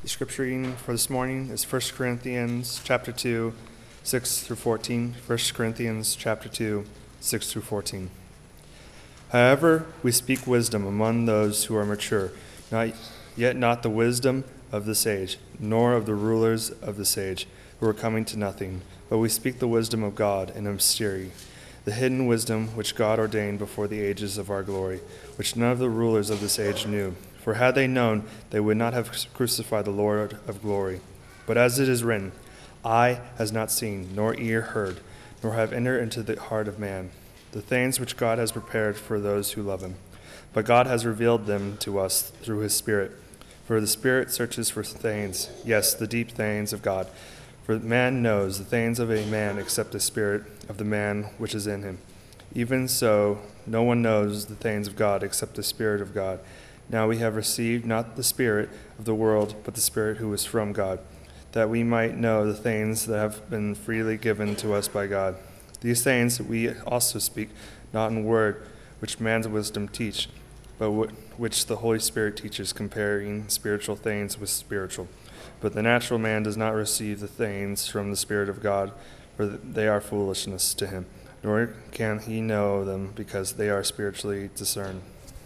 The scripture reading for this morning is 1 Corinthians chapter 2, 6 through 14. 1 Corinthians chapter 2, 6 through 14. However, we speak wisdom among those who are mature, not the wisdom of this age, nor of the rulers of this age, who are coming to nothing, but we speak the wisdom of God in a mystery, the hidden wisdom which God ordained before the ages of our glory, which none of the rulers of this age knew. For had they known, they would not have crucified the Lord of glory. But as it is written, eye has not seen, nor ear heard, nor have entered into the heart of man, the things which God has prepared for those who love him. But God has revealed them to us through his Spirit. For the Spirit searches for things, yes, the deep things of God. For man knows the things of a man except the spirit of the man which is in him. Even so, no one knows the things of God except the Spirit of God. Now we have received not the spirit of the world, but the Spirit who is from God, that we might know the things that have been freely given to us by God. These things we also speak, not in word which man's wisdom teach, but which the Holy Spirit teaches, comparing spiritual things with spiritual. But the natural man does not receive the things from the Spirit of God, for they are foolishness to him, nor can he know them because they are spiritually discerned.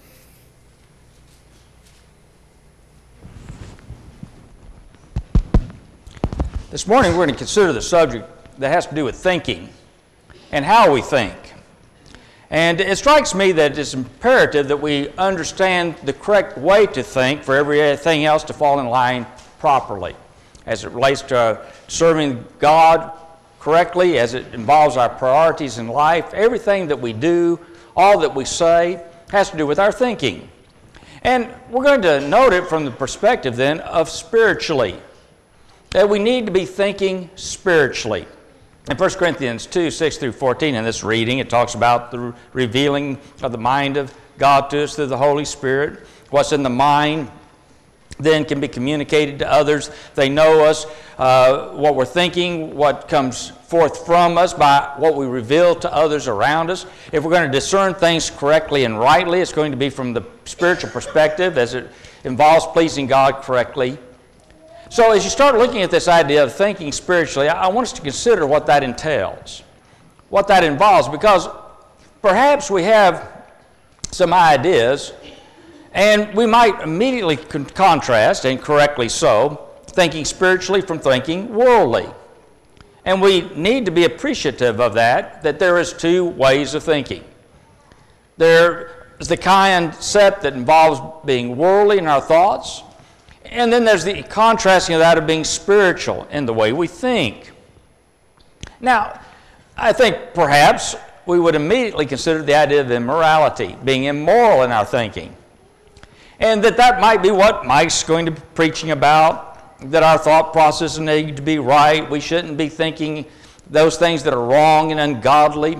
This morning we're going to consider the subject that has to do with thinking and how we think. And it strikes me that it's imperative that we understand the correct way to think for everything else to fall in line properly, as it relates to serving God correctly, as it involves our priorities in life. Everything that we do, all that we say, has to do with our thinking. And we're going to note it from the perspective then of spiritually, that we need to be thinking spiritually. In 1 Corinthians 2, 6 through 14, in this reading, it talks about the revealing of the mind of God to us through the Holy Spirit. What's in the mind then can be communicated to others. They know us, what we're thinking, what comes forth from us by what we reveal to others around us. If we're going to discern things correctly and rightly, it's going to be from the spiritual perspective as it involves pleasing God correctly. So as you start looking at this idea of thinking spiritually, I want us to consider what that entails, what that involves, because perhaps we have some ideas, and we might immediately contrast, and correctly so, thinking spiritually from thinking worldly. And we need to be appreciative of that there is two ways of thinking. There is the concept that involves being worldly in our thoughts, and then there's the contrasting of that of being spiritual in the way we think. Now, I think perhaps we would immediately consider the idea of immorality, being immoral in our thinking. And that might be what Mike's going to be preaching about, that our thought processes need to be right. We shouldn't be thinking those things that are wrong and ungodly.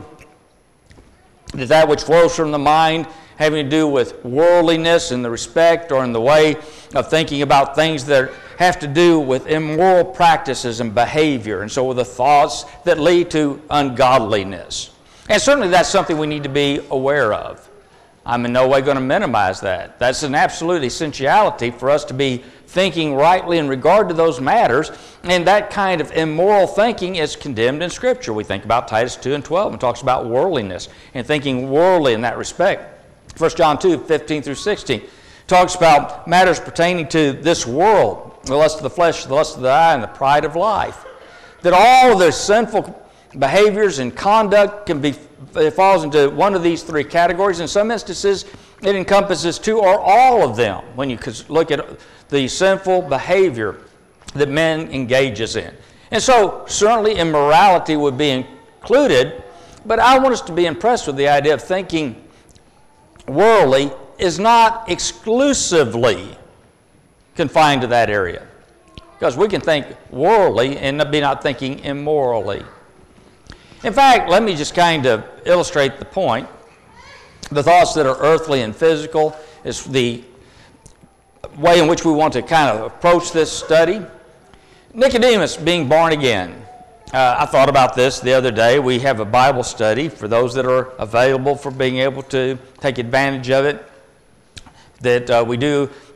That which flows from the mind having to do with worldliness in the respect or in the way of thinking about things that have to do with immoral practices and behavior, and so the thoughts that lead to ungodliness. And certainly that's something we need to be aware of. I'm in no way going to minimize that. That's an absolute essentiality for us to be thinking rightly in regard to those matters, and that kind of immoral thinking is condemned in Scripture. We think about Titus 2 and 12 and talks about worldliness and thinking worldly in that respect. 1 John 2, 15 through 16 talks about matters pertaining to this world, the lust of the flesh, the lust of the eye, and the pride of life. That all of those sinful behaviors and conduct it falls into one of these three categories. In some instances, it encompasses two or all of them when you look at the sinful behavior that man engages in. And so certainly immorality would be included, but I want us to be impressed with the idea of thinking worldly is not exclusively confined to that area, because we can think worldly and be not thinking immorally. In fact, let me just kind of illustrate the point. The thoughts that are earthly and physical is the way in which we want to kind of approach this study. Nicodemus being born again. I thought about this the other day. We have a Bible study for those that are available for being able to take advantage of it, that we do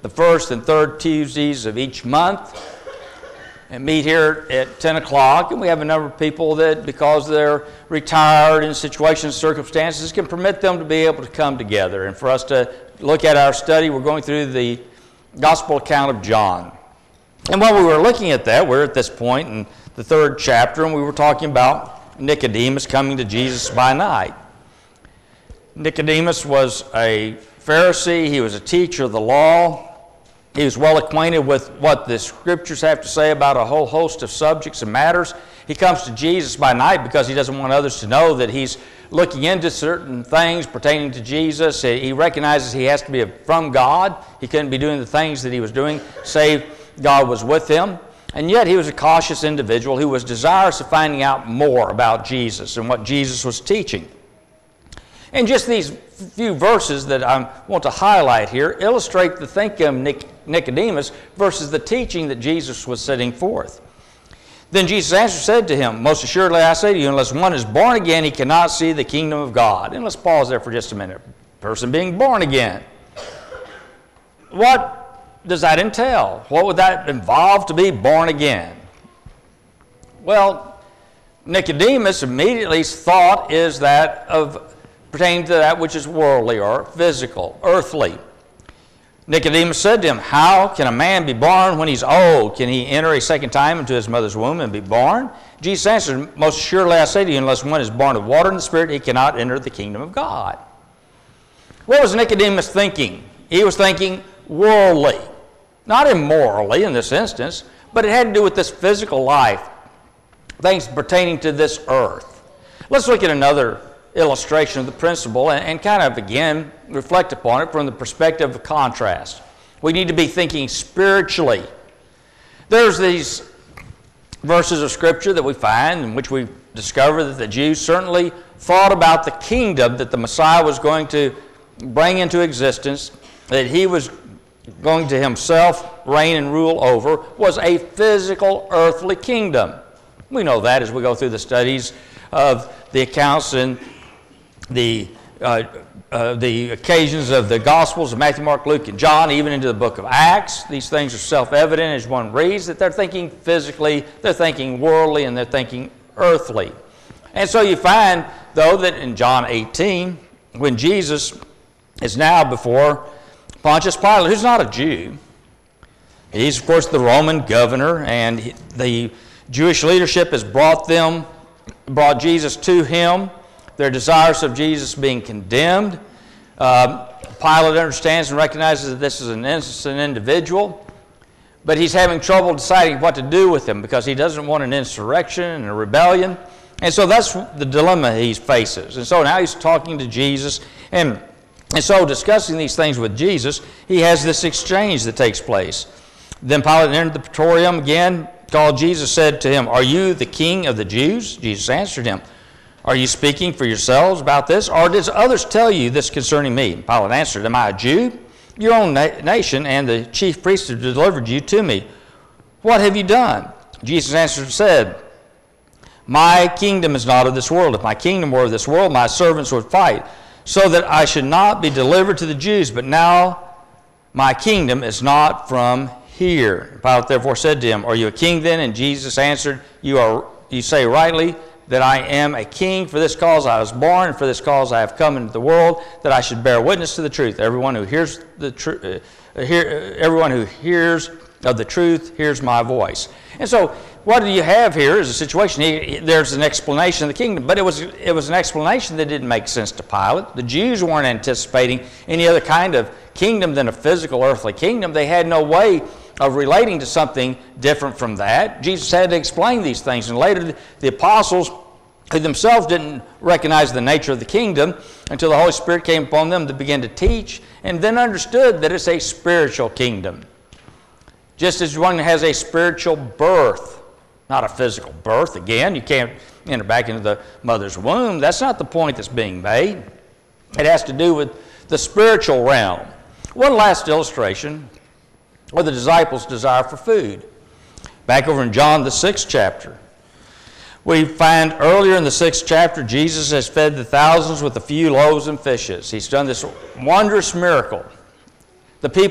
the first and third Tuesdays of each month and meet here at 10 o'clock. And we have a number of people that, because they're retired in situations, circumstances, can permit them to be able to come together. And for us to look at our study, we're going through the Gospel account of John. And while we were looking at that, we're at this point in the third chapter, and we were talking about Nicodemus coming to Jesus by night. Nicodemus was a Pharisee. He was a teacher of the law. He was well acquainted with what the Scriptures have to say about a whole host of subjects and matters. He comes to Jesus by night because he doesn't want others to know that he's looking into certain things pertaining to Jesus. He recognizes he has to be from God. He couldn't be doing the things that he was doing, save God was with him. And yet he was a cautious individual who was desirous of finding out more about Jesus and what Jesus was teaching. And just these few verses that I want to highlight here illustrate the thinking of Nicodemus versus the teaching that Jesus was setting forth. Then Jesus answered, said to him, "Most assuredly I say to you, unless one is born again, he cannot see the kingdom of God." And let's pause there for just a minute. Person being born again. What does that entail? What would that involve to be born again? Well, Nicodemus' immediately thought is that of pertaining to that which is worldly or physical, earthly. Nicodemus said to him, "How can a man be born when he's old? Can he enter a second time into his mother's womb and be born?" Jesus answered, "Most surely I say to you, unless one is born of water and the Spirit, he cannot enter the kingdom of God." What was Nicodemus thinking? He was thinking worldly, not immorally in this instance, but it had to do with this physical life, things pertaining to this earth. Let's look at another illustration of the principle and kind of, again, reflect upon it from the perspective of contrast. We need to be thinking spiritually. There's these verses of Scripture that we find in which we discover that the Jews certainly thought about the kingdom that the Messiah was going to bring into existence, that he was going to himself reign and rule over, was a physical earthly kingdom. We know that as we go through the studies of the accounts and the occasions of the Gospels of Matthew, Mark, Luke, and John, even into the book of Acts. These things are self-evident as one reads that they're thinking physically, they're thinking worldly, and they're thinking earthly. And so you find, though, that in John 18, when Jesus is now before Pontius Pilate, who's not a Jew, he's, of course, the Roman governor, and the Jewish leadership has brought Jesus to him. They're desirous of Jesus being condemned. Pilate understands and recognizes that this is an innocent individual, but he's having trouble deciding what to do with him because he doesn't want an insurrection and a rebellion. And so that's the dilemma he faces. And so now he's talking to Jesus, and so discussing these things with Jesus, he has this exchange that takes place. Then Pilate entered the praetorium again, called Jesus, said to him, "Are you the king of the Jews?" Jesus answered him, "Are you speaking for yourselves about this, or did others tell you this concerning me?" And Pilate answered, "Am I a Jew? Your own nation and the chief priests have delivered you to me. What have you done?" Jesus answered and said, "My kingdom is not of this world. If my kingdom were of this world, my servants would fight, so that I should not be delivered to the Jews. But now my kingdom is not from here." Pilate therefore said to him, "Are you a king then?" And Jesus answered, You say rightly that I am a king. For this cause I was born, and for this cause I have come into the world, that I should bear witness to the truth. Everyone who hears everyone who hears of the truth hears my voice." And so what do you have here is a situation. There's an explanation of the kingdom, but it was an explanation that didn't make sense to Pilate. The Jews weren't anticipating any other kind of kingdom than a physical earthly kingdom. They had no way of relating to something different from that. Jesus had to explain these things, and later the apostles, who themselves didn't recognize the nature of the kingdom until the Holy Spirit came upon them to begin to teach, and then understood that it's a spiritual kingdom. Just as one has a spiritual birth, not a physical birth. Again, you can't enter back into the mother's womb. That's not the point that's being made. It has to do with the spiritual realm. One last illustration of the disciples' desire for food. Back over in John, the 6th chapter. We find earlier in the 6th chapter, Jesus has fed the thousands with a few loaves and fishes. He's done this wondrous miracle. The people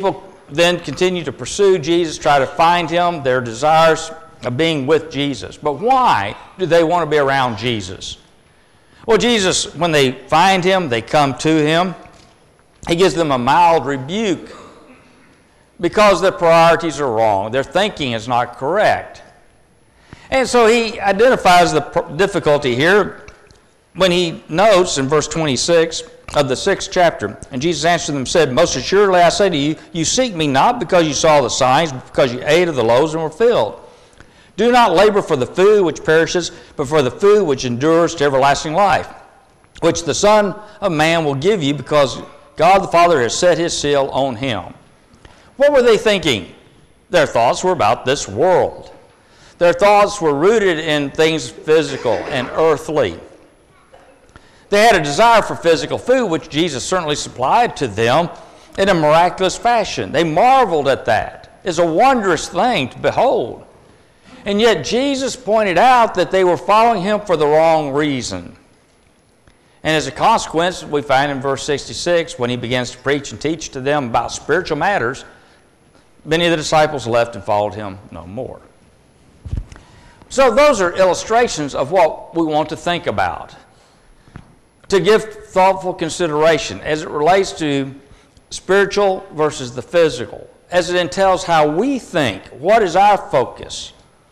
then continue to pursue Jesus, try to find him, their desires of being with Jesus. But why do they want to be around Jesus? Well, Jesus, when they find him, they come to him. He gives them a mild rebuke because their priorities are wrong. Their thinking is not correct. And so he identifies the difficulty here when he notes in verse 26 of the 6th chapter, and Jesus answered them and said, Most assuredly I say to you, you seek me not because you saw the signs, but because you ate of the loaves and were filled. Do not labor for the food which perishes, but for the food which endures to everlasting life, which the Son of Man will give you, because God the Father has set his seal on him. What were they thinking? Their thoughts were about this world. Their thoughts were rooted in things physical and earthly. They had a desire for physical food, which Jesus certainly supplied to them in a miraculous fashion. They marveled at that. It's a wondrous thing to behold. And yet Jesus pointed out that they were following him for the wrong reason. And as a consequence, we find in verse 66, when he begins to preach and teach to them about spiritual matters, many of the disciples left and followed him no more. So those are illustrations of what we want to think about, to give thoughtful consideration as it relates to spiritual versus the physical, as it entails how we think. What is our focus?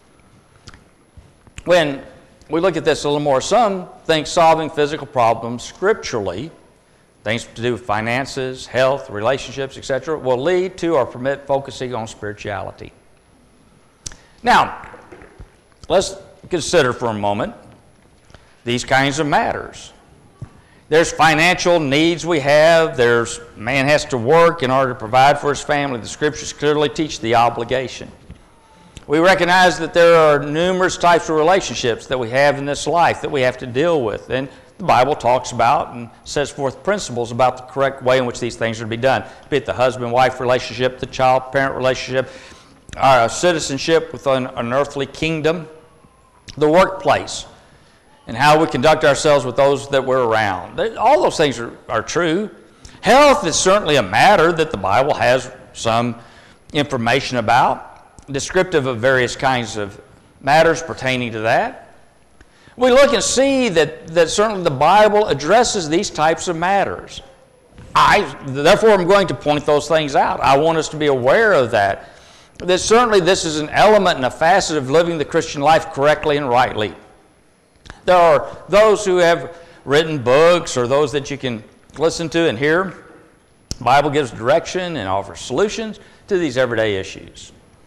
When we look at this a little more, some think solving physical problems scripturally, things to do with finances, health, relationships, etc., will lead to or permit focusing on spirituality. Now, let's consider for a moment these kinds of matters. There's financial needs we have. There's man has to work in order to provide for his family. The scriptures clearly teach the obligation. We recognize that there are numerous types of relationships that we have in this life that we have to deal with. And the Bible talks about and sets forth principles about the correct way in which these things are to be done, be it the husband-wife relationship, the child-parent relationship, our citizenship within an earthly kingdom, the workplace, and how we conduct ourselves with those that we're around. All those things are true. Health is certainly a matter that the Bible has some information about, descriptive of various kinds of matters pertaining to that. We look and see that certainly the Bible addresses these types of matters. Therefore, I'm going to point those things out. I want us to be aware of that. That certainly this is an element and a facet of living the Christian life correctly and rightly. There are those who have written books or those that you can listen to and hear. The Bible gives direction and offers solutions to these everyday issues.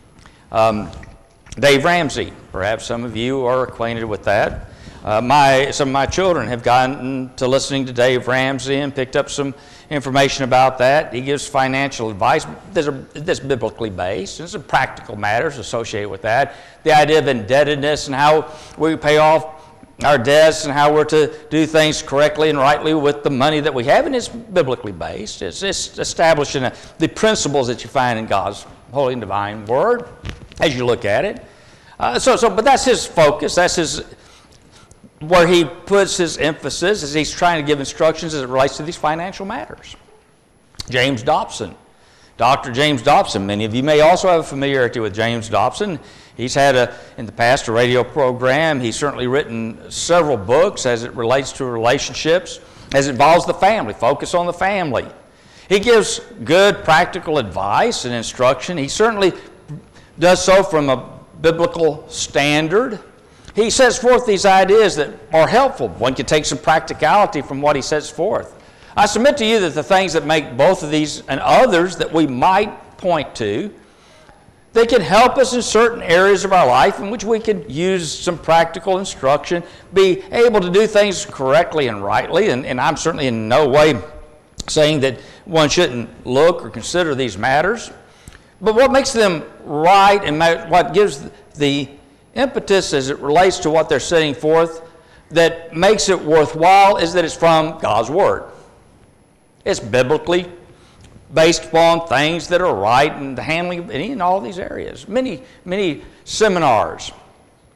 Dave Ramsey, perhaps some of you are acquainted with that. Some of my children have gotten to listening to Dave Ramsey and picked up some information about that. He gives financial advice that's biblically based. There's some practical matters associated with that. The idea of indebtedness and how we pay off our debts and how we're to do things correctly and rightly with the money that we have, and it's biblically based. It's establishing the principles that you find in God's holy and divine word as you look at it. But that's his focus. That's where he puts his emphasis as he's trying to give instructions as it relates to these financial matters. James Dobson, Dr. James Dobson. Many of you may also have a familiarity with James Dobson. He's had, in the past, a radio program. He's certainly written several books as it relates to relationships, as it involves the family, focus on the family. He gives good practical advice and instruction. He certainly does so from a biblical standard. He sets forth these ideas that are helpful. One can take some practicality from what he sets forth. I submit to you that the things that make both of these and others that we might point to, they can help us in certain areas of our life in which we could use some practical instruction, be able to do things correctly and rightly, and I'm certainly in no way saying that one shouldn't look or consider these matters. But what makes them right and what gives the impetus as it relates to what they're setting forth that makes it worthwhile is that it's from God's Word. It's biblically based upon things that are right and the handling in all these areas. Many seminars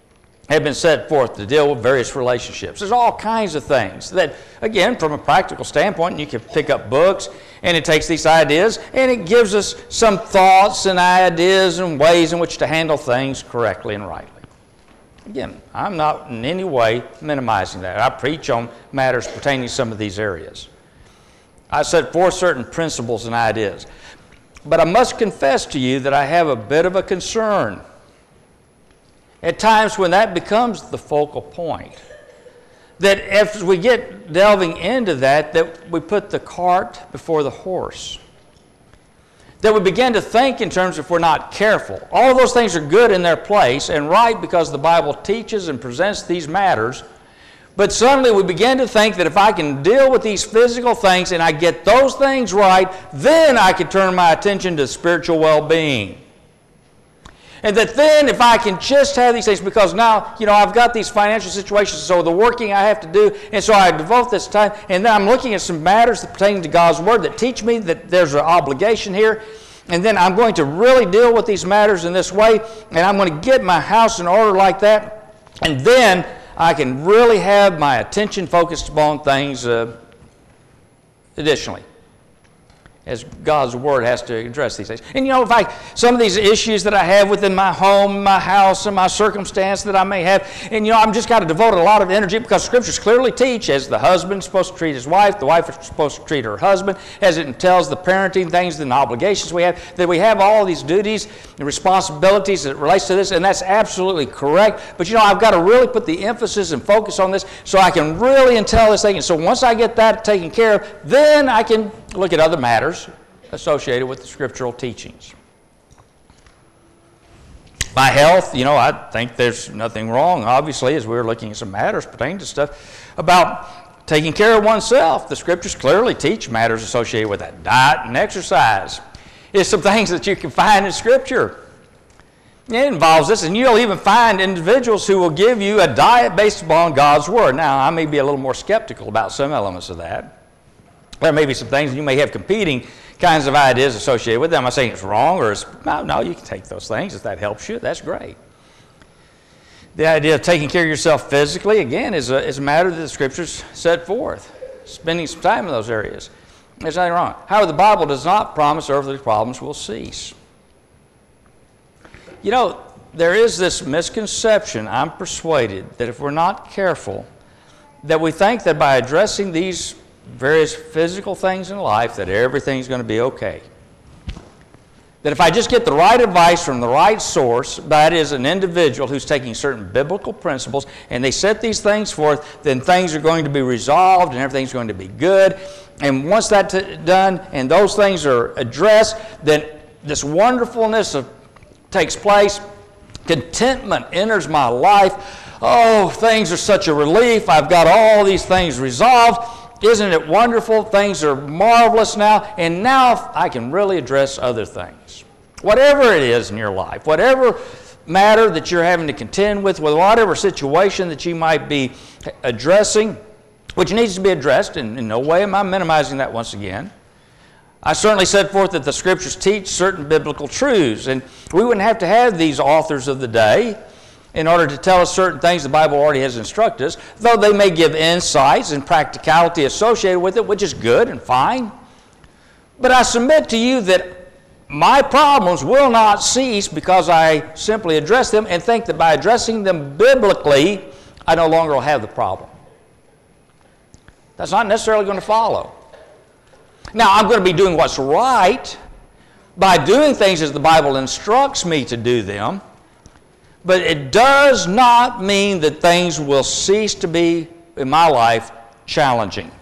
have been set forth to deal with various relationships. There's all kinds of things that, again, from a practical standpoint, you can pick up books, and it takes these ideas, and it gives us some thoughts and ideas and ways in which to handle things correctly and rightly. Again, I'm not in any way minimizing that. I preach on matters pertaining to some of these areas. I set forth certain principles and ideas. But I must confess to you that I have a bit of a concern at times when that becomes the focal point. That as we get delving into that we put the cart before the horse. That we begin to think in terms of if we're not careful. All of those things are good in their place and right because the Bible teaches and presents these matters. But suddenly we begin to think that if I can deal with these physical things and I get those things right, then I can turn my attention to spiritual well-being. And that then if I can just have these things, because now, I've got these financial situations, so the working I have to do, and so I devote this time, and then I'm looking at some matters pertaining to God's Word that teach me that there's an obligation here, and then I'm going to really deal with these matters in this way, and I'm going to get my house in order like that, and then I can really have my attention focused upon things additionally, as God's Word has to address these things. And some of these issues that I have within my home, my house, and my circumstance that I may have, and I'm just got to devote a lot of energy because Scriptures clearly teach as the husband's supposed to treat his wife, the wife is supposed to treat her husband, as it entails the parenting things and the obligations we have, that we have all these duties and responsibilities that relates to this, and that's absolutely correct. But I've got to really put the emphasis and focus on this so I can really entail this thing. And so once I get that taken care of, then I can look at other matters associated with the scriptural teachings. My health, I think there's nothing wrong, obviously, as we're looking at some matters pertaining to stuff about taking care of oneself. The scriptures clearly teach matters associated with that. Diet and exercise is some things that you can find in Scripture. It involves this, and you'll even find individuals who will give you a diet based upon God's Word. Now, I may be a little more skeptical about some elements of that. There may be some things you may have competing kinds of ideas associated with them. I'm not saying it's wrong or no, you can take those things if that helps you. That's great. The idea of taking care of yourself physically, again, is a matter that the Scriptures set forth. Spending some time in those areas. There's nothing wrong. However, the Bible does not promise earthly problems will cease. There is this misconception, I'm persuaded, that if we're not careful, that we think that by addressing these various physical things in life that everything's going to be okay. That if I just get the right advice from the right source, that is an individual who's taking certain biblical principles, and they set these things forth, then things are going to be resolved and everything's going to be good. And once that's done and those things are addressed, then this wonderfulness takes place. Contentment enters my life. Oh, things are such a relief. I've got all these things resolved. Isn't it wonderful? Things are marvelous now, and now I can really address other things. Whatever it is in your life, whatever matter that you're having to contend with whatever situation that you might be addressing, which needs to be addressed, and in no way am I minimizing that once again. I certainly set forth that the Scriptures teach certain biblical truths, and we wouldn't have to have these authors of the day in order to tell us certain things the Bible already has instructed us, though they may give insights and practicality associated with it, which is good and fine. But I submit to you that my problems will not cease because I simply address them and think that by addressing them biblically, I no longer will have the problem. That's not necessarily going to follow. Now, I'm going to be doing what's right by doing things as the Bible instructs me to do them, but it does not mean that things will cease to be, in my life, challenging.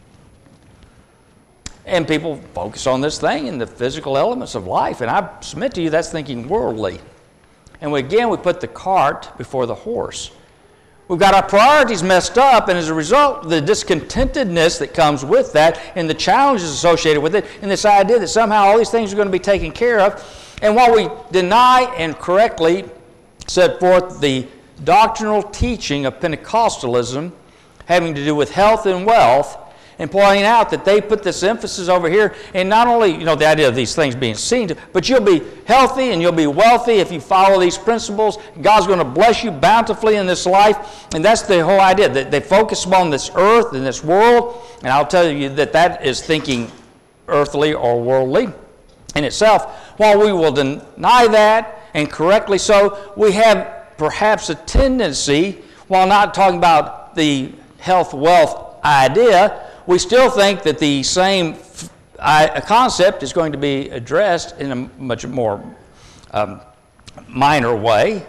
And people focus on this thing in the physical elements of life, and I submit to you that's thinking worldly. And we put the cart before the horse. We've got our priorities messed up, and as a result, the discontentedness that comes with that and the challenges associated with it, and this idea that somehow all these things are going to be taken care of. And while we deny and correctly set forth the doctrinal teaching of Pentecostalism having to do with health and wealth, and pointing out that they put this emphasis over here, and not only, the idea of these things being seen, but you'll be healthy and you'll be wealthy if you follow these principles. God's going to bless you bountifully in this life, and that's the whole idea, that they focus on this earth and this world, and I'll tell you that is thinking earthly or worldly in itself. While we will deny that, and correctly so, we have perhaps a tendency, while not talking about the health, wealth idea, we still think that the same concept is going to be addressed in a much more minor way,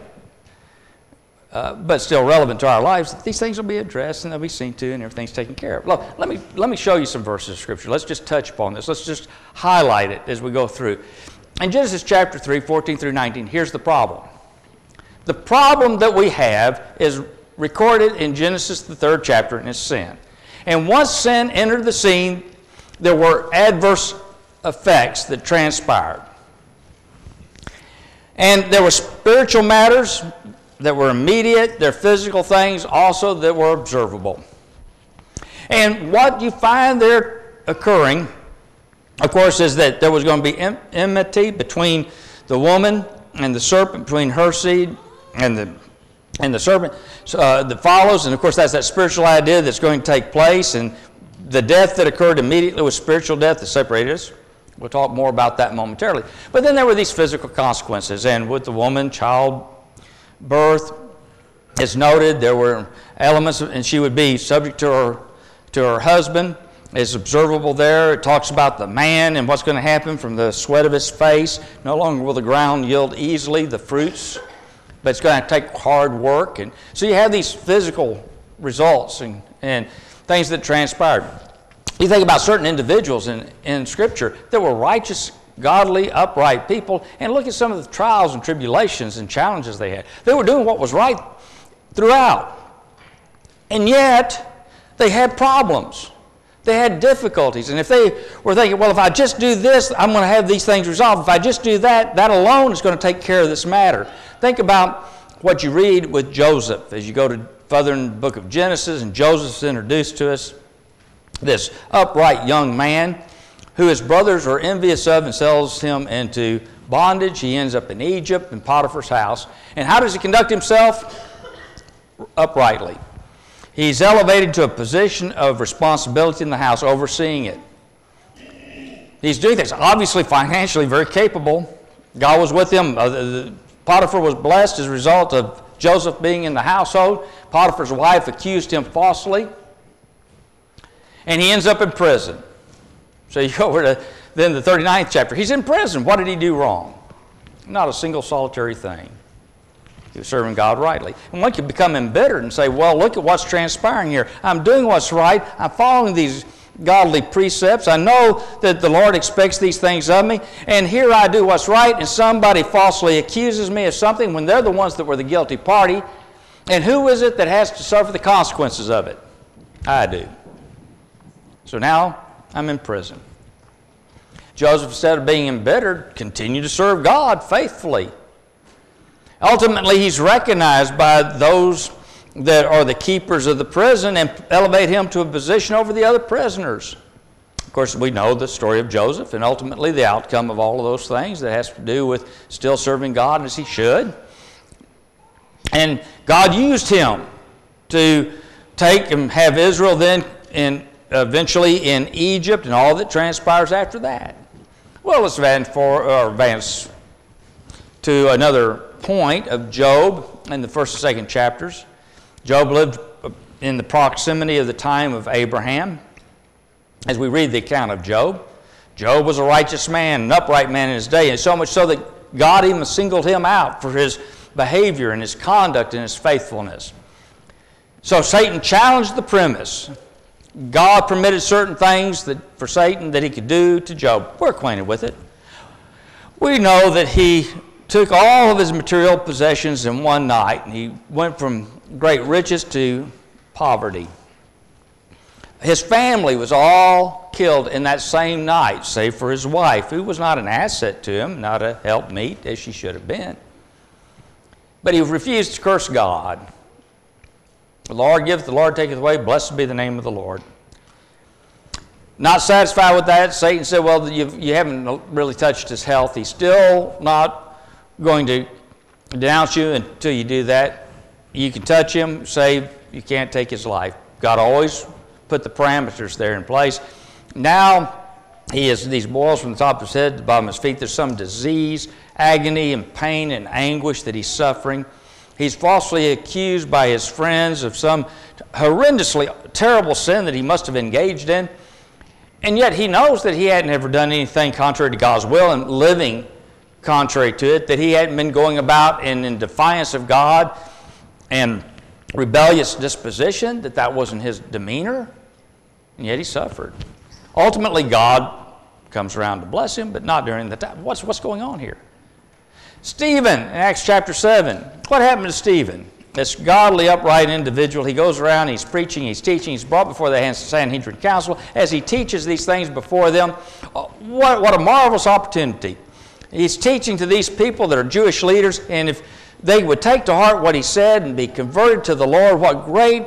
but still relevant to our lives. These things will be addressed and they'll be seen to, and everything's taken care of. Look, let me show you some verses of Scripture. Let's just touch upon this. Let's just highlight it as we go through. In Genesis chapter 3, 14 through 19, here's the problem. The problem that we have is recorded in Genesis, the 3rd chapter, and it's sin. And once sin entered the scene, there were adverse effects that transpired. And there were spiritual matters that were immediate, there are physical things also that were observable. And what you find there occurring, of course, is that there was going to be enmity between the woman and the serpent, between her seed and the serpent that follows. And of course, that's that spiritual idea that's going to take place. And the death that occurred immediately was spiritual death that separated us. We'll talk more about that momentarily. But then there were these physical consequences. And with the woman, childbirth is noted. There were elements, and she would be subject to her husband. Is observable there. It talks about the man and what's going to happen from the sweat of his face. No longer will the ground yield easily the fruits, but it's going to take hard work. And so you have these physical results and things that transpired. You think about certain individuals in Scripture that were righteous, godly, upright people, and look at some of the trials and tribulations and challenges they had. They were doing what was right throughout, and yet they had problems. They had difficulties, and if they were thinking, well, if I just do this, I'm going to have these things resolved. If I just do that, that alone is going to take care of this matter. Think about what you read with Joseph as you go to further in the book of Genesis, and Joseph's introduced to us, this upright young man who his brothers are envious of and sells him into bondage. He ends up in Egypt, in Potiphar's house. And how does he conduct himself? Uprightly. He's elevated to a position of responsibility in the house, overseeing it. He's doing things, obviously financially very capable. God was with him. Potiphar was blessed as a result of Joseph being in the household. Potiphar's wife accused him falsely. And he ends up in prison. So you go over to then the 39th chapter. He's in prison. What did he do wrong? Not a single solitary thing. He was serving God rightly. And one could become embittered and say, well, look at what's transpiring here. I'm doing what's right. I'm following these godly precepts. I know that the Lord expects these things of me. And here I do what's right, and somebody falsely accuses me of something when they're the ones that were the guilty party. And who is it that has to suffer the consequences of it? I do. So now I'm in prison. Joseph, instead of being embittered, continued to serve God faithfully. Ultimately, he's recognized by those that are the keepers of the prison and elevate him to a position over the other prisoners. Of course, we know the story of Joseph and ultimately the outcome of all of those things that has to do with still serving God as he should. And God used him to take and have Israel then eventually in Egypt and all that transpires after that. Well, let's advance to another point of Job in the first and second chapters. Job lived in the proximity of the time of Abraham. As we read the account of Job, Job was a righteous man, an upright man in his day, and so much so that God even singled him out for his behavior and his conduct and his faithfulness. So Satan challenged the premise. God permitted certain things for Satan that he could do to Job. We're acquainted with it. We know that he took all of his material possessions in one night, and he went from great riches to poverty. His family was all killed in that same night, save for his wife, who was not an asset to him, not a helpmeet as she should have been. But he refused to curse God. The Lord giveth, the Lord taketh away, blessed be the name of the Lord. Not satisfied with that, Satan said, well, you haven't really touched his health. He's still not going to denounce you until you do that. You can touch him, say you can't take his life. God always put the parameters there in place. Now he has these boils from the top of his head to the bottom of his feet. There's some disease, agony, and pain and anguish that he's suffering. He's falsely accused by his friends of some horrendously terrible sin that he must have engaged in. And yet he knows that he hadn't ever done anything contrary to God's will and living contrary to it, that he hadn't been going about in defiance of God and rebellious disposition, that wasn't his demeanor, and yet he suffered. Ultimately, God comes around to bless him, but not during the time. What's going on here? Stephen, in Acts chapter 7. What happened to Stephen? This godly, upright individual, he goes around, he's preaching, he's teaching, he's brought before the Sanhedrin Council. As he teaches these things before them, what a marvelous opportunity. He's teaching to these people that are Jewish leaders, and if they would take to heart what he said and be converted to the Lord, what great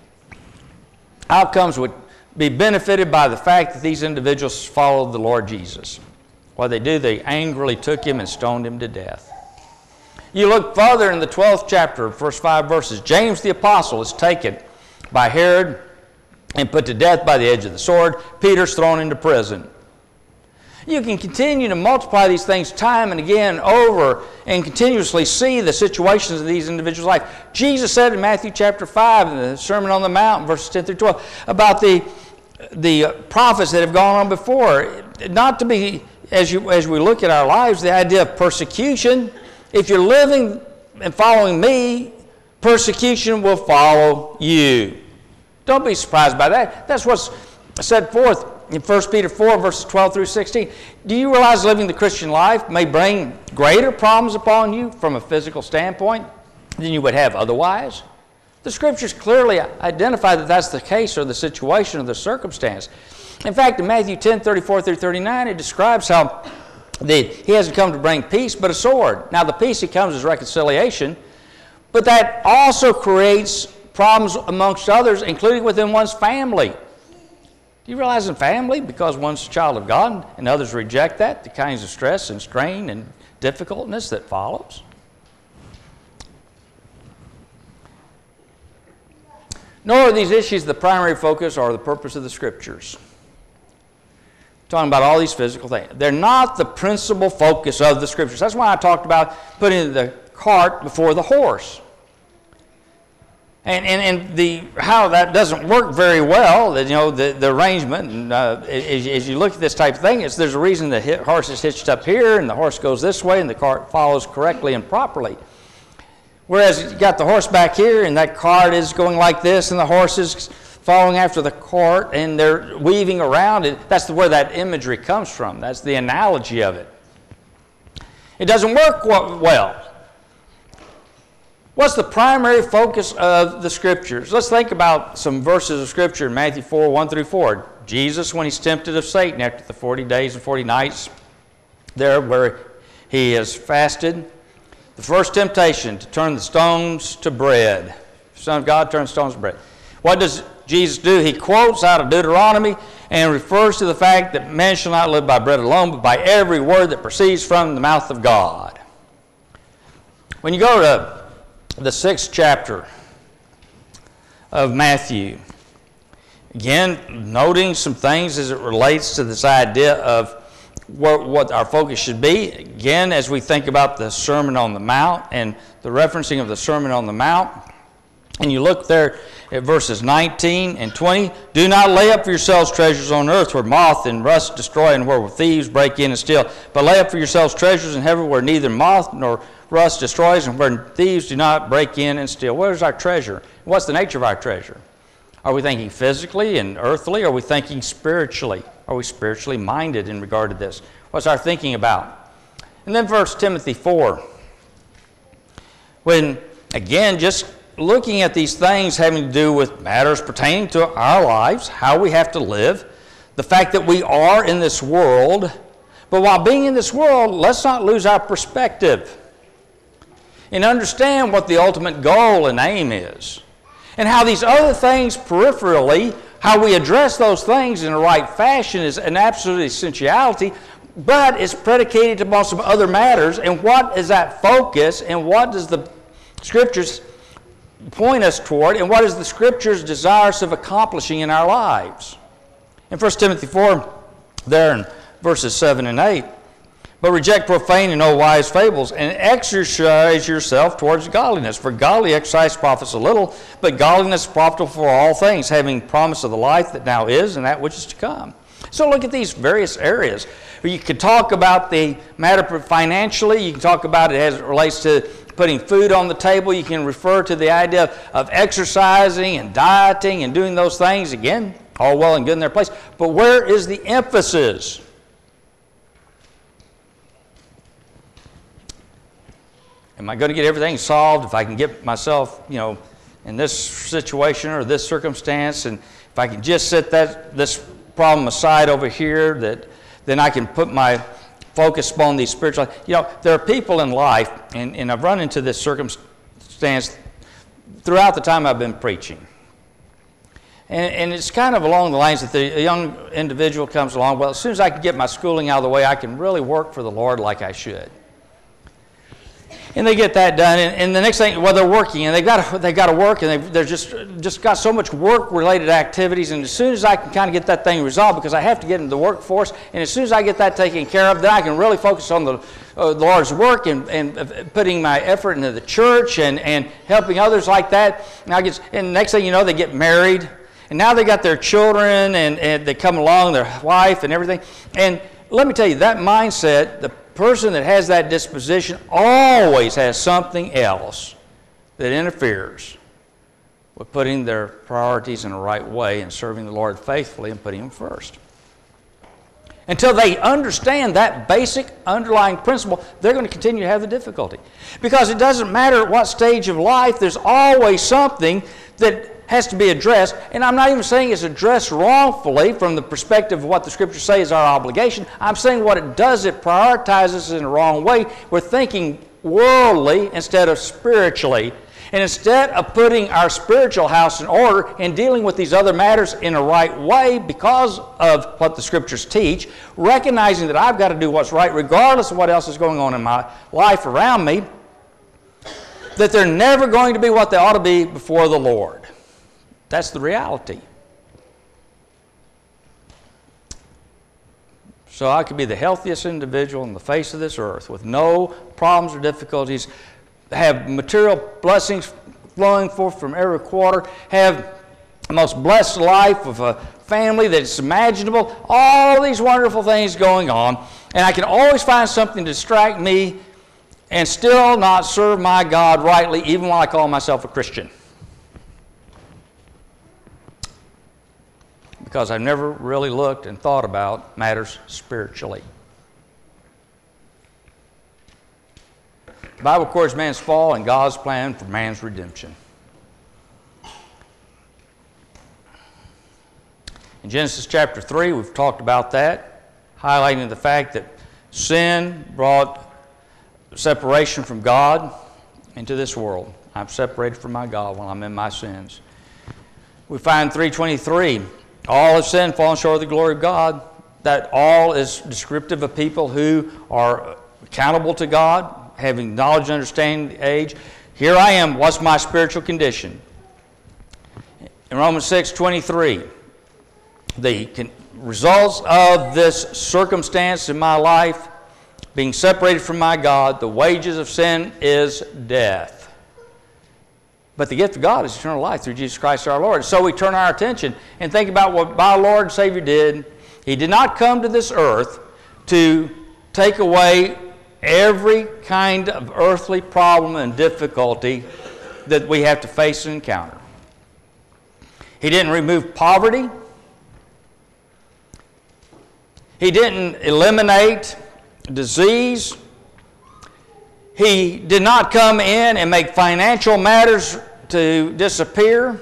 outcomes would be benefited by the fact that these individuals followed the Lord Jesus. What they do, they angrily took him and stoned him to death. You look further in the 12th chapter, first 5 verses. James the apostle is taken by Herod and put to death by the edge of the sword. Peter's thrown into prison. You can continue to multiply these things time and again over and continuously see the situations of these individuals' life. Jesus said in Matthew chapter 5 in the Sermon on the Mount, verses 10 through 12, about the prophets that have gone on before, not to be, as we look at our lives, the idea of persecution. If you're living and following me, persecution will follow you. Don't be surprised by that. That's what's set forth in 1 Peter 4, verses 12 through 16. Do you realize living the Christian life may bring greater problems upon you from a physical standpoint than you would have otherwise? The Scriptures clearly identify that that's the case or the situation or the circumstance. In fact, in Matthew 10, 34 through 39, it describes how he hasn't come to bring peace, but a sword. Now, the peace he comes is reconciliation, but that also creates problems amongst others, including within one's family. Do you realize in family, because one's a child of God and others reject that, the kinds of stress and strain and difficultness that follows? Nor are these issues the primary focus or the purpose of the Scriptures. Talking about all these physical things. They're not the principal focus of the Scriptures. That's why I talked about putting the cart before the horse. And how that doesn't work very well, the arrangement, and as you look at this type of thing, there's a reason the horse is hitched up here, and the horse goes this way, and the cart follows correctly and properly. Whereas you got the horse back here, and that cart is going like this, and the horse is following after the cart, and they're weaving around it. That's where that imagery comes from. That's the analogy of it. It doesn't work well. What's the primary focus of the Scriptures? Let's think about some verses of Scripture in Matthew 4, 1 through 4. Jesus, when he's tempted of Satan after the 40 days and 40 nights, there where he has fasted, the first temptation to turn the stones to bread. The Son of God turns stones to bread. What does Jesus do? He quotes out of Deuteronomy and refers to the fact that man shall not live by bread alone, but by every word that proceeds from the mouth of God. When you go to the 6th chapter of Matthew, again, noting some things as it relates to this idea of what our focus should be. Again, as we think about the Sermon on the Mount and the referencing of the Sermon on the Mount, and you look there at verses 19 and 20, do not lay up for yourselves treasures on earth where moth and rust destroy and where thieves break in and steal, but lay up for yourselves treasures in heaven where neither moth nor rust destroys and where thieves do not break in and steal. Where's our treasure? What's the nature of our treasure? Are we thinking physically and earthly? Are we thinking spiritually? Are we spiritually minded in regard to this? What's our thinking about? And then 1 Timothy 4. When, again, just looking at these things having to do with matters pertaining to our lives, how we have to live, the fact that we are in this world, but while being in this world, let's not lose our perspective and understand what the ultimate goal and aim is, and how these other things peripherally How we address those things in the right fashion is an absolute essentiality, but it's predicated upon some other matters. And what is that focus, and what does the Scriptures point us toward, and what is the Scriptures desirous of accomplishing in our lives? In 1 Timothy 4, there in verses 7 and 8, but reject profane and no wise fables, and exercise yourself towards godliness. For godly exercise profits a little, but godliness is profitable for all things, having promise of the life that now is and that which is to come. So look at these various areas. You can talk about the matter financially. You can talk about it as it relates to putting food on the table. You can refer to the idea of exercising and dieting and doing those things. Again, all well and good in their place. But where is the emphasis? Am I going to get everything solved if I can get myself, in this situation or this circumstance, and if I can just set this problem aside over here, then I can put my focus upon these spiritual. There are people in life, and I've run into this circumstance throughout the time I've been preaching. And it's kind of along the lines that a young individual comes along, well, as soon as I can get my schooling out of the way, I can really work for the Lord like I should. And they get that done, and the next thing, they're working, and they've got to work, and they're just got so much work-related activities, and as soon as I can kind of get that thing resolved, because I have to get into the workforce, and as soon as I get that taken care of, then I can really focus on the Lord's work and putting my effort into the church and helping others like that. And the next thing you know, they get married, and now they got their children, and they come along, their wife and everything. And let me tell you, that mindset, the person that has that disposition always has something else that interferes with putting their priorities in the right way and serving the Lord faithfully and putting Him first. Until they understand that basic underlying principle, they're going to continue to have the difficulty. Because it doesn't matter at what stage of life, there's always something that has to be addressed, and I'm not even saying it's addressed wrongfully from the perspective of what the Scriptures say is our obligation. I'm saying what it does, it prioritizes in the wrong way. We're thinking worldly instead of spiritually. And instead of putting our spiritual house in order and dealing with these other matters in a right way because of what the Scriptures teach, recognizing that I've got to do what's right regardless of what else is going on in my life around me, that they're never going to be what they ought to be before the Lord. That's the reality. So I could be the healthiest individual on the face of this earth with no problems or difficulties, have material blessings flowing forth from every quarter, have the most blessed life of a family that's imaginable, all these wonderful things going on, and I can always find something to distract me and still not serve my God rightly, even while I call myself a Christian. Because I've never really looked and thought about matters spiritually. The Bible records man's fall and God's plan for man's redemption. In Genesis chapter 3, we've talked about that, highlighting the fact that sin brought separation from God into this world. I'm separated from my God when I'm in my sins. We find 3:23, all have sinned, fallen short of the glory of God. That all is descriptive of people who are accountable to God, having knowledge and understanding of the age. Here I am, what's my spiritual condition? In Romans 6:23, the results of this circumstance in my life, being separated from my God, the wages of sin is death. But the gift of God is eternal life through Jesus Christ our Lord. So we turn our attention and think about what my Lord and Savior did. He did not come to this earth to take away every kind of earthly problem and difficulty that we have to face and encounter. He didn't remove poverty. He didn't eliminate disease. He did not come in and make financial matters to disappear.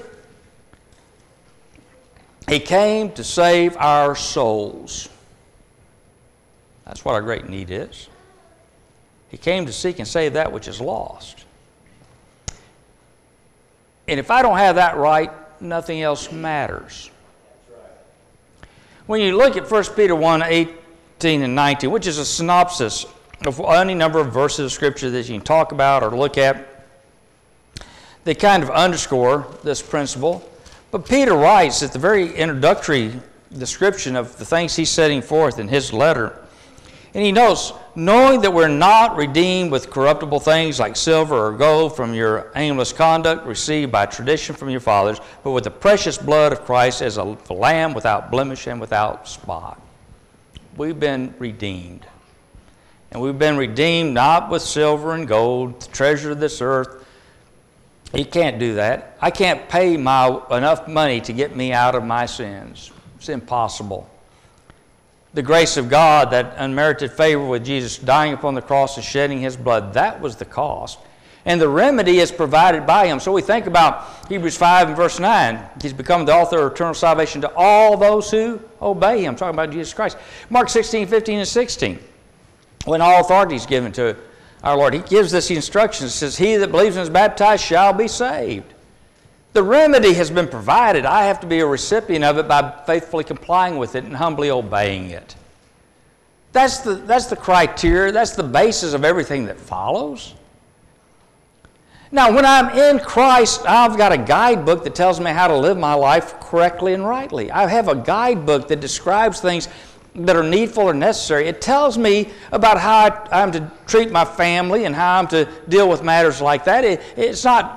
He came to save our souls. That's what our great need is. He came to seek and save that which is lost. And if I don't have that right, nothing else matters. When you look at 1 Peter 1:18 and 19, which is a synopsis of any number of verses of Scripture that you can talk about or look at, they kind of underscore this principle. But Peter writes at the very introductory description of the things he's setting forth in his letter, and he notes, knowing that we're not redeemed with corruptible things like silver or gold from your aimless conduct received by tradition from your fathers, but with the precious blood of Christ as a lamb without blemish and without spot. We've been redeemed. And we've been redeemed not with silver and gold, the treasure of this earth. You can't do that. I can't pay enough money to get me out of my sins. It's impossible. The grace of God, that unmerited favor with Jesus dying upon the cross and shedding his blood, that was the cost. And the remedy is provided by him. So we think about Hebrews 5 and verse 9. He's become the author of eternal salvation to all those who obey him. Talking about Jesus Christ. Mark 16, 15, and 16. When all authority is given to our Lord, he gives us the instructions. He says, he that believes and is baptized shall be saved. The remedy has been provided. I have to be a recipient of it by faithfully complying with it and humbly obeying it. That's the criteria. That's the basis of everything that follows. Now, when I'm in Christ, I've got a guidebook that tells me how to live my life correctly and rightly. I have a guidebook that describes things that are needful or necessary. It tells me about how I'm to treat my family and how I'm to deal with matters like that. It's not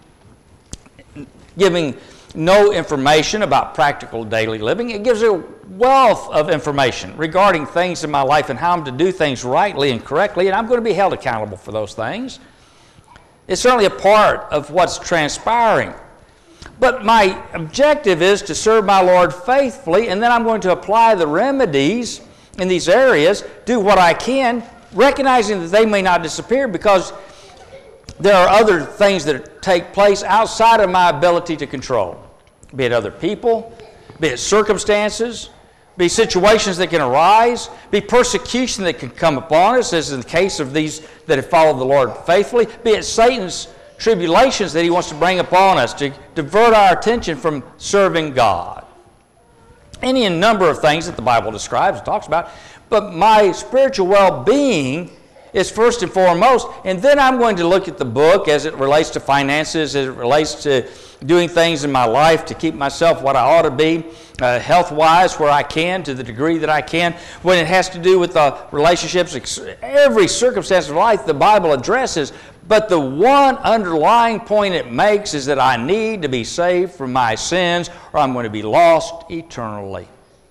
giving no information about practical daily living. It gives a wealth of information regarding things in my life and how I'm to do things rightly and correctly, and I'm going to be held accountable for those things. It's certainly a part of what's transpiring. But my objective is to serve my Lord faithfully, and then I'm going to apply the remedies in these areas, do what I can, recognizing that they may not disappear because there are other things that take place outside of my ability to control, be it other people, be it circumstances, be situations that can arise, be persecution that can come upon us, as in the case of these that have followed the Lord faithfully, be it Satan's tribulations that he wants to bring upon us to divert our attention from serving God. Any number of things that the Bible describes and talks about, but my spiritual well-being is first and foremost, and then I'm going to look at the book as it relates to finances, as it relates to doing things in my life to keep myself what I ought to be, health-wise where I can, to the degree that I can. When it has to do with relationships, every circumstance of life the Bible addresses, but the one underlying point it makes is that I need to be saved from my sins or I'm going to be lost eternally.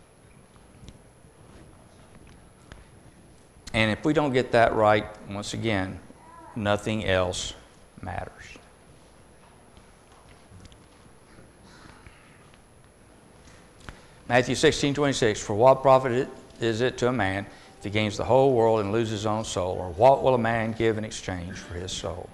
And if we don't get that right, once again, nothing else matters. Matthew 16:26, for what profit is it to a man if he gains the whole world and loses his own soul? Or what will a man give in exchange for his soul?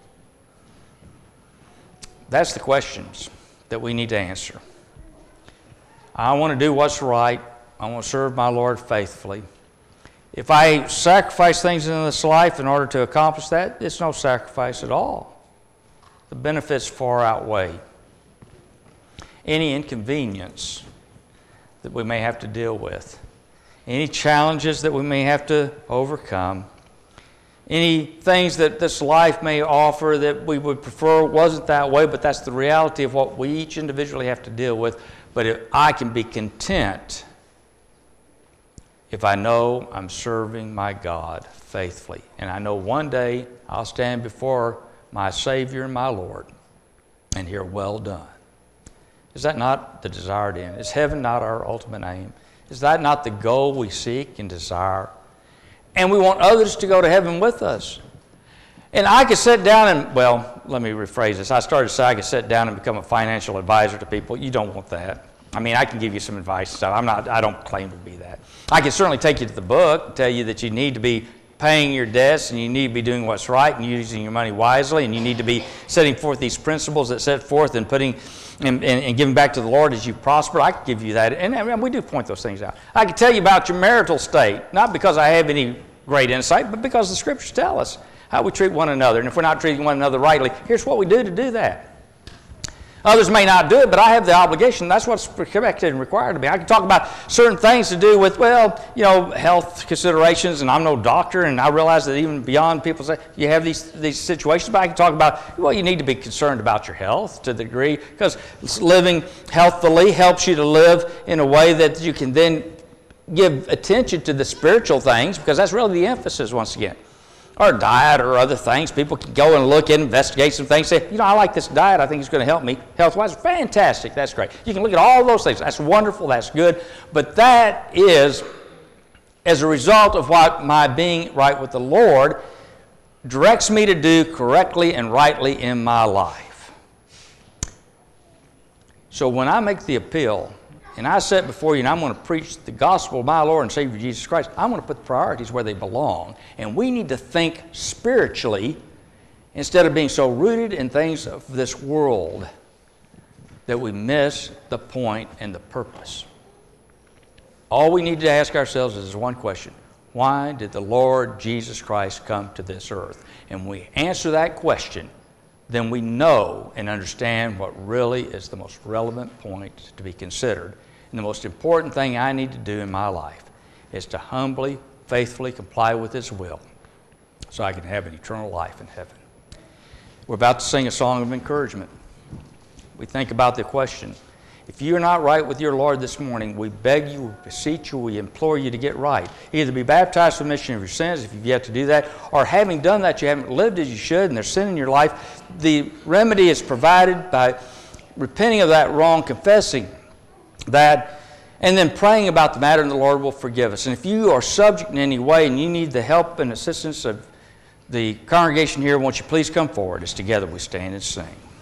That's the questions that we need to answer. I want to do what's right. I want to serve my Lord faithfully. If I sacrifice things in this life in order to accomplish that, it's no sacrifice at all. The benefits far outweigh any inconvenience that we may have to deal with, any challenges that we may have to overcome, any things that this life may offer that we would prefer wasn't that way, but that's the reality of what we each individually have to deal with. But if I can be content if I know I'm serving my God faithfully, and I know one day I'll stand before my Savior and my Lord and hear, well done. Is that not the desired end? Is heaven not our ultimate aim? Is that not the goal we seek and desire? And we want others to go to heaven with us. And I could sit down and, well, let me rephrase this. I started to say I could sit down and become a financial advisor to people. You don't want that. I mean, I can give you some advice and stuff. I don't claim to be that. I can certainly take you to the book and tell you that you need to be paying your debts and you need to be doing what's right and using your money wisely, and you need to be setting forth these principles that set forth and putting and giving back to the Lord as you prosper. I can give you that, and we do point those things out. I can tell you about your marital state, not because I have any great insight, but because the Scriptures tell us how we treat one another. And if we're not treating one another rightly, here's what we do to do that. Others may not do it, but I have the obligation. That's what's expected and required of me. I can talk about certain things to do with, health considerations, and I'm no doctor, and I realize that even beyond people say you have these situations, but I can talk about, you need to be concerned about your health to the degree, because living healthfully helps you to live in a way that you can then give attention to the spiritual things, because that's really the emphasis once again. Or diet or other things. People can go and look and investigate some things, say, I like this diet, I think it's going to help me health-wise. Fantastic, that's great. You can look at all those things. That's wonderful, that's good. But that is as a result of what my being right with the Lord directs me to do correctly and rightly in my life. So when I make the appeal, and I sit before you and I'm going to preach the gospel of my Lord and Savior Jesus Christ, I'm going to put the priorities where they belong. And we need to think spiritually instead of being so rooted in things of this world that we miss the point and the purpose. All we need to ask ourselves is one question. Why did the Lord Jesus Christ come to this earth? And when we answer that question, then we know and understand what really is the most relevant point to be considered. And the most important thing I need to do in my life is to humbly, faithfully comply with His will so I can have an eternal life in heaven. We're about to sing a song of encouragement. We think about the question. If you're not right with your Lord this morning, we beg you, we beseech you, we implore you to get right. Either be baptized for the remission of your sins, if you've yet to do that, or having done that, you haven't lived as you should, and there's sin in your life. The remedy is provided by repenting of that wrong, confessing that, and then praying about the matter, and the Lord will forgive us. And if you are subject in any way and you need the help and assistance of the congregation here, won't you please come forward as together we stand and sing.